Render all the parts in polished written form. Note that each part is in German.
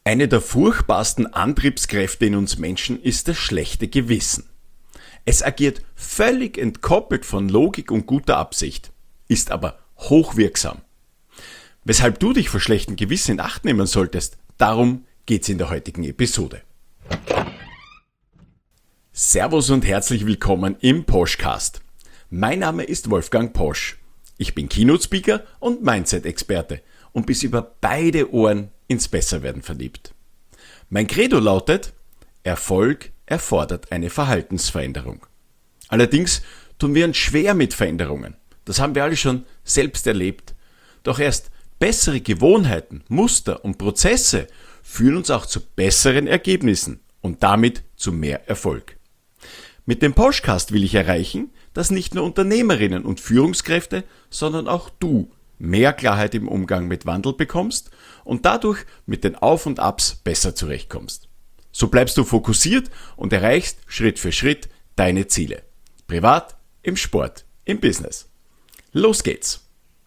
Eine der furchtbarsten Antriebskräfte in uns Menschen ist das schlechte Gewissen. Es agiert völlig entkoppelt von Logik und guter Absicht, ist aber hochwirksam. Weshalb du dich vor schlechtem Gewissen in Acht nehmen solltest, darum geht's in der heutigen Episode. Servus und herzlich willkommen im Poschcast. Mein Name ist Wolfgang Posch. Ich bin Keynote-Speaker und Mindset-Experte und bis über beide Ohren ins Besserwerden verliebt. Mein Credo lautet: Erfolg erfordert eine Verhaltensveränderung. Allerdings tun wir uns schwer mit Veränderungen. Das haben wir alle schon selbst erlebt. Doch erst bessere Gewohnheiten, Muster und Prozesse führen uns auch zu besseren Ergebnissen und damit zu mehr Erfolg. Mit dem Poschcast will ich erreichen, dass nicht nur Unternehmerinnen und Führungskräfte, sondern auch du mehr Klarheit im Umgang mit Wandel bekommst und dadurch mit den Auf und Abs besser zurechtkommst. So bleibst du fokussiert und erreichst Schritt für Schritt deine Ziele. Privat, im Sport, im Business. Los geht's!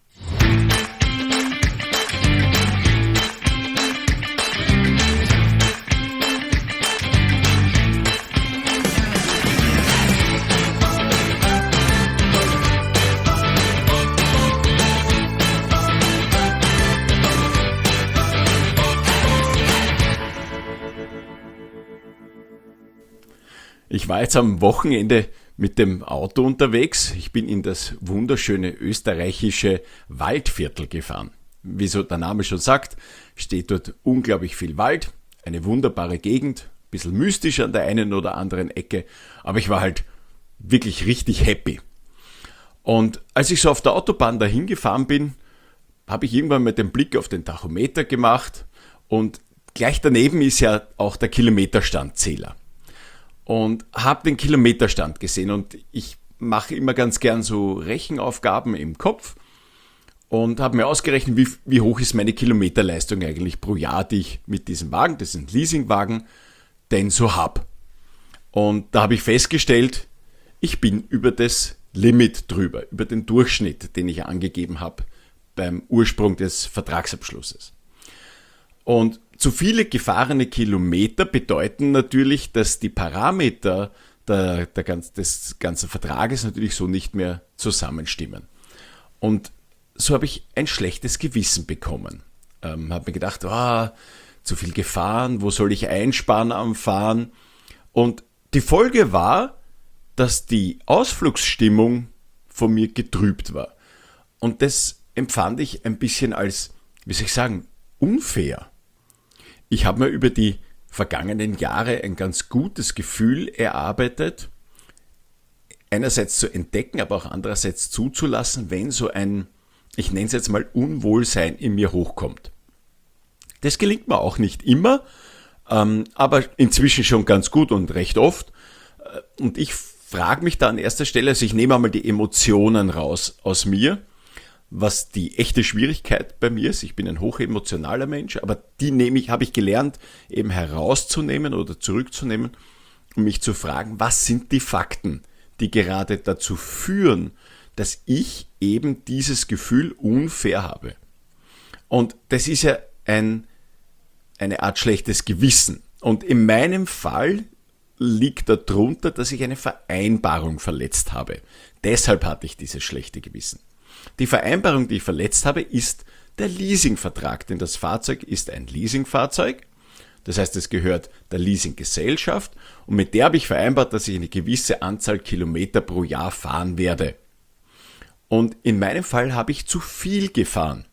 Ich war jetzt am Wochenende mit dem Auto unterwegs. Ich bin in das wunderschöne österreichische Waldviertel gefahren. Wie so der Name schon sagt, steht dort unglaublich viel Wald, eine wunderbare Gegend, ein bisschen mystisch an der einen oder anderen Ecke, aber ich war halt wirklich richtig happy. Und als ich so auf der Autobahn dahin gefahren bin, habe ich irgendwann mit dem Blick auf den Tachometer gemacht und gleich daneben ist ja auch der Kilometerstandzähler. Und habe den Kilometerstand gesehen und ich mache immer ganz gern so Rechenaufgaben im Kopf und habe mir ausgerechnet, wie hoch ist meine Kilometerleistung eigentlich pro Jahr, die ich mit diesem Wagen, das ist ein Leasingwagen, denn so habe. Und da habe ich festgestellt, ich bin über das Limit drüber, über den Durchschnitt, den ich angegeben habe beim Ursprung des Vertragsabschlusses. Und zu viele gefahrene Kilometer bedeuten natürlich, dass die Parameter des ganzen Vertrages natürlich so nicht mehr zusammenstimmen. Und so habe ich ein schlechtes Gewissen bekommen. Habe mir gedacht, zu viel gefahren, wo soll ich einsparen am Fahren? Und die Folge war, dass die Ausflugsstimmung von mir getrübt war. Und das empfand ich ein bisschen als, unfair. Ich habe mir über die vergangenen Jahre ein ganz gutes Gefühl erarbeitet, einerseits zu entdecken, aber auch andererseits zuzulassen, wenn so ein, ich nenne es jetzt mal Unwohlsein in mir hochkommt. Das gelingt mir auch nicht immer, aber inzwischen schon ganz gut und recht oft. Und ich frage mich da an erster Stelle, also ich nehme einmal die Emotionen raus aus mir, was die echte Schwierigkeit bei mir ist. Ich bin ein hochemotionaler Mensch, aber habe ich gelernt, eben herauszunehmen oder zurückzunehmen, um mich zu fragen, was sind die Fakten, die gerade dazu führen, dass ich eben dieses Gefühl unfair habe. Und das ist ja eine Art schlechtes Gewissen. Und in meinem Fall liegt darunter, dass ich eine Vereinbarung verletzt habe. Deshalb hatte ich dieses schlechte Gewissen. Die Vereinbarung, die ich verletzt habe, ist der Leasingvertrag, denn das Fahrzeug ist ein Leasingfahrzeug. Das heißt, es gehört der Leasinggesellschaft und mit der habe ich vereinbart, dass ich eine gewisse Anzahl Kilometer pro Jahr fahren werde. Und in meinem Fall habe ich zu viel gefahren.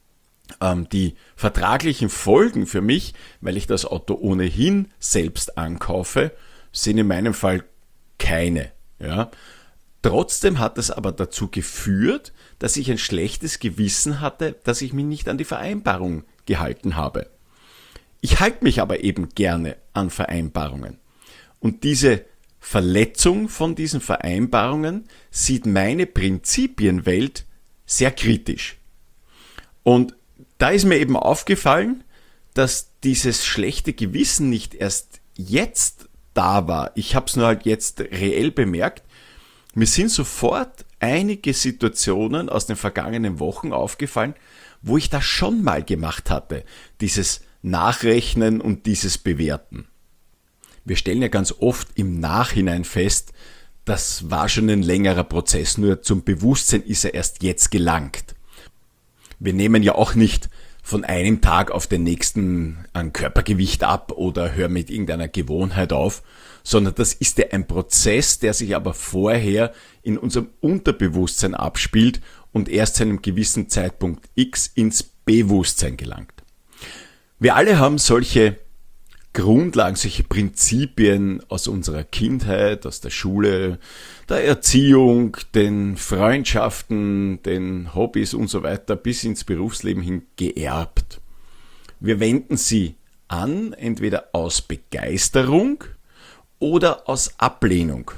Die vertraglichen Folgen für mich, weil ich das Auto ohnehin selbst ankaufe, sind in meinem Fall keine. Ja. Trotzdem hat es aber dazu geführt, dass ich ein schlechtes Gewissen hatte, dass ich mich nicht an die Vereinbarung gehalten habe. Ich halte mich aber eben gerne an Vereinbarungen. Und diese Verletzung von diesen Vereinbarungen sieht meine Prinzipienwelt sehr kritisch. Und da ist mir eben aufgefallen, dass dieses schlechte Gewissen nicht erst jetzt da war. Ich habe es nur halt jetzt reell bemerkt. Mir sind sofort einige Situationen aus den vergangenen Wochen aufgefallen, wo ich das schon mal gemacht hatte. Dieses nachrechnen und dieses bewerten. Wir stellen ja ganz oft im Nachhinein fest, das war schon ein längerer Prozess, nur zum Bewusstsein ist er erst jetzt gelangt. Wir nehmen ja auch nicht von einem Tag auf den nächsten an Körpergewicht ab oder hören mit irgendeiner Gewohnheit auf, sondern das ist ja ein Prozess, der sich aber vorher in unserem Unterbewusstsein abspielt und erst zu einem gewissen Zeitpunkt X ins Bewusstsein gelangt. Wir alle haben solche Grundlagen, solche Prinzipien aus unserer Kindheit, aus der Schule, der Erziehung, den Freundschaften, den Hobbys und so weiter bis ins Berufsleben hin geerbt. Wir wenden sie an, entweder aus Begeisterung oder aus Ablehnung.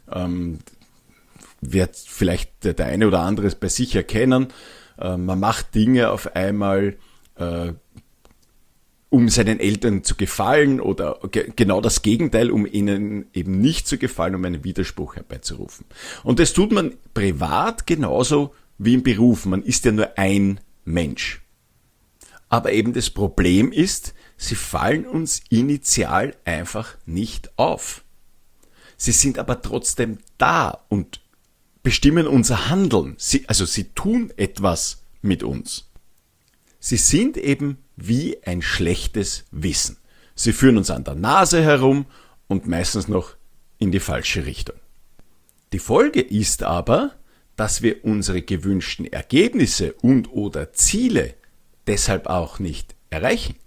Wird vielleicht der eine oder andere es bei sich erkennen. Man macht Dinge auf einmal um seinen Eltern zu gefallen oder genau das Gegenteil, um ihnen eben nicht zu gefallen, um einen Widerspruch herbeizurufen. Und das tut man privat genauso wie im Beruf. Man ist ja nur ein Mensch. Aber eben das Problem ist, sie fallen uns initial einfach nicht auf. Sie sind aber trotzdem da und bestimmen unser Handeln. Sie tun etwas mit uns. Sie sind eben wie ein schlechtes Wissen. Sie führen uns an der Nase herum und meistens noch in die falsche Richtung. Die Folge ist aber, dass wir unsere gewünschten Ergebnisse und/oder Ziele deshalb auch nicht erreichen.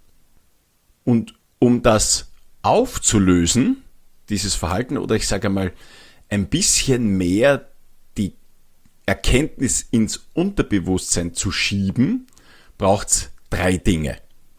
Und um das aufzulösen, dieses Verhalten, oder ich sage einmal, ein bisschen mehr die Erkenntnis ins Unterbewusstsein zu schieben, braucht es 3 Dinge.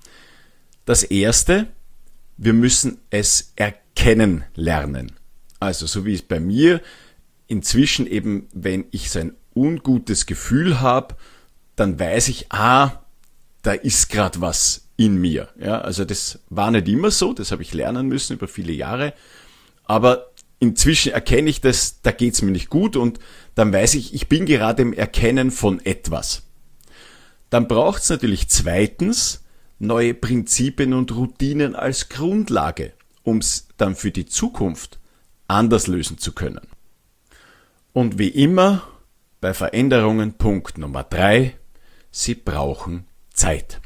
Das erste, wir müssen es erkennen lernen. Also so wie es bei mir inzwischen eben, wenn ich so ein ungutes Gefühl habe, dann weiß ich, da ist gerade was in mir. Ja, also das war nicht immer so, das habe ich lernen müssen über viele Jahre, aber inzwischen erkenne ich das, da geht es mir nicht gut und dann weiß ich, ich bin gerade im Erkennen von etwas. Dann braucht es natürlich zweitens neue Prinzipien und Routinen als Grundlage, um es dann für die Zukunft anders lösen zu können. Und wie immer bei Veränderungen Punkt Nummer 3, sie brauchen Zeit.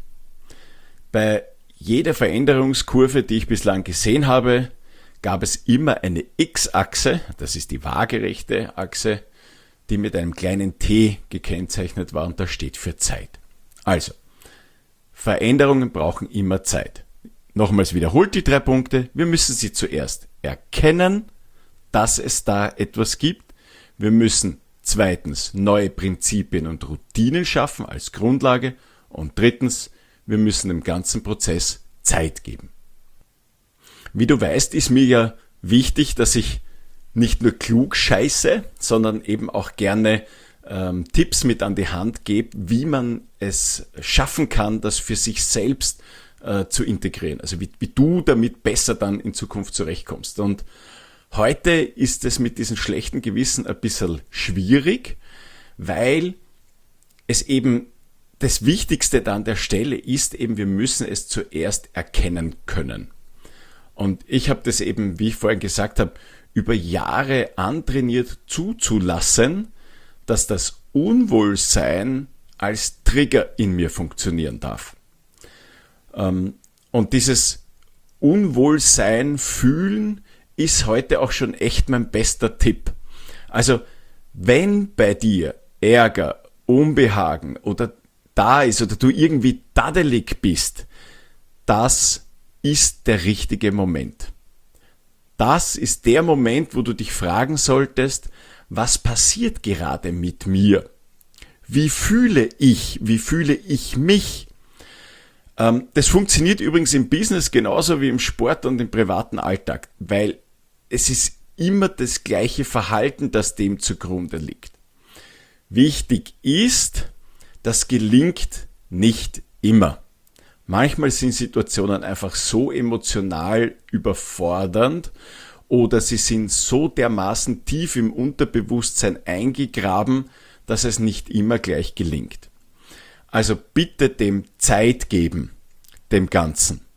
Bei jeder Veränderungskurve, die ich bislang gesehen habe, gab es immer eine X-Achse, das ist die waagerechte Achse, die mit einem kleinen T gekennzeichnet war und das steht für Zeit. Also, Veränderungen brauchen immer Zeit. Nochmals wiederholt die 3 Punkte. Wir müssen sie zuerst erkennen, dass es da etwas gibt. Wir müssen zweitens neue Prinzipien und Routinen schaffen als Grundlage. Und drittens, wir müssen dem ganzen Prozess Zeit geben. Wie du weißt, ist mir ja wichtig, dass ich nicht nur klug scheiße, sondern eben auch gerne Tipps mit an die Hand gebe, wie man es schaffen kann, das für sich selbst zu integrieren. Also wie du damit besser dann in Zukunft zurechtkommst. Und heute ist es mit diesem schlechten Gewissen ein bisschen schwierig, weil es eben das Wichtigste da an der Stelle ist eben, wir müssen es zuerst erkennen können. Und ich habe das eben, wie ich vorhin gesagt habe, über Jahre antrainiert zuzulassen, dass das Unwohlsein als Trigger in mir funktionieren darf. Und dieses Unwohlsein fühlen ist heute auch schon echt mein bester Tipp. Also wenn bei dir Ärger, Unbehagen oder da ist oder du irgendwie daddelig bist, das ist der richtige Moment. Das ist der Moment, wo du dich fragen solltest, was passiert gerade mit mir? Wie fühle ich mich? Das funktioniert übrigens im Business genauso wie im Sport und im privaten Alltag, weil es ist immer das gleiche Verhalten, das dem zugrunde liegt. Wichtig ist, das gelingt nicht immer. Manchmal sind Situationen einfach so emotional überfordernd oder sie sind so dermaßen tief im Unterbewusstsein eingegraben, dass es nicht immer gleich gelingt. Also bitte dem Zeit geben, dem Ganzen.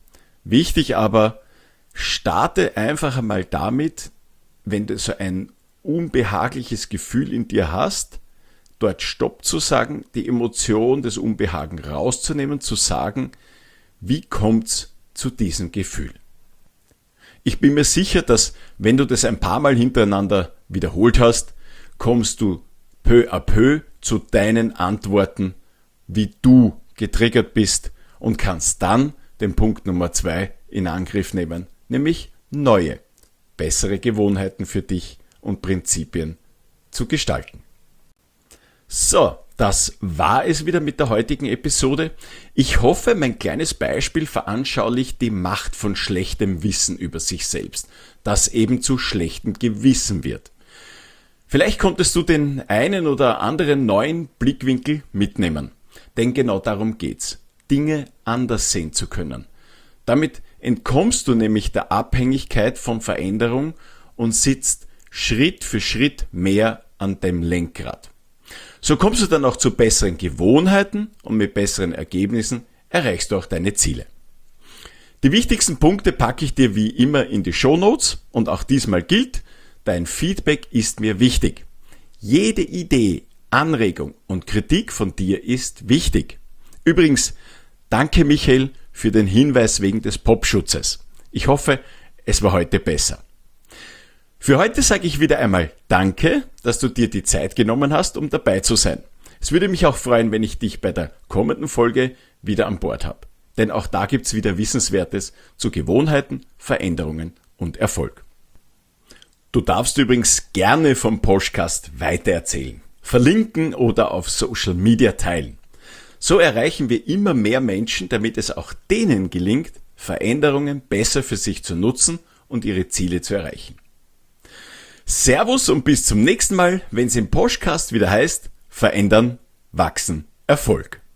Wichtig aber, starte einfach einmal damit, wenn du so ein unbehagliches Gefühl in dir hast, dort Stopp zu sagen, die Emotion des Unbehagen rauszunehmen, zu sagen, wie kommt's zu diesem Gefühl? Ich bin mir sicher, dass wenn du das ein paar Mal hintereinander wiederholt hast, kommst du peu à peu zu deinen Antworten, wie du getriggert bist und kannst dann den Punkt Nummer 2 in Angriff nehmen, nämlich neue, bessere Gewohnheiten für dich und Prinzipien zu gestalten. So, das war es wieder mit der heutigen Episode. Ich hoffe, mein kleines Beispiel veranschaulicht die Macht von schlechtem Wissen über sich selbst, das eben zu schlechtem Gewissen wird. Vielleicht konntest du den einen oder anderen neuen Blickwinkel mitnehmen, denn genau darum geht's, Dinge anders sehen zu können. Damit entkommst du nämlich der Abhängigkeit von Veränderung und sitzt Schritt für Schritt mehr an dem Lenkrad. So kommst du dann auch zu besseren Gewohnheiten und mit besseren Ergebnissen erreichst du auch deine Ziele. Die wichtigsten Punkte packe ich dir wie immer in die Shownotes und auch diesmal gilt, dein Feedback ist mir wichtig. Jede Idee, Anregung und Kritik von dir ist wichtig. Übrigens, danke Michael für den Hinweis wegen des Popschutzes. Ich hoffe, es war heute besser. Für heute sage ich wieder einmal Danke, dass du dir die Zeit genommen hast, um dabei zu sein. Es würde mich auch freuen, wenn ich dich bei der kommenden Folge wieder an Bord habe. Denn auch da gibt's wieder Wissenswertes zu Gewohnheiten, Veränderungen und Erfolg. Du darfst übrigens gerne vom Podcast weitererzählen, verlinken oder auf Social Media teilen. So erreichen wir immer mehr Menschen, damit es auch denen gelingt, Veränderungen besser für sich zu nutzen und ihre Ziele zu erreichen. Servus und bis zum nächsten Mal, wenn es im Podcast wieder heißt, Verändern, Wachsen, Erfolg.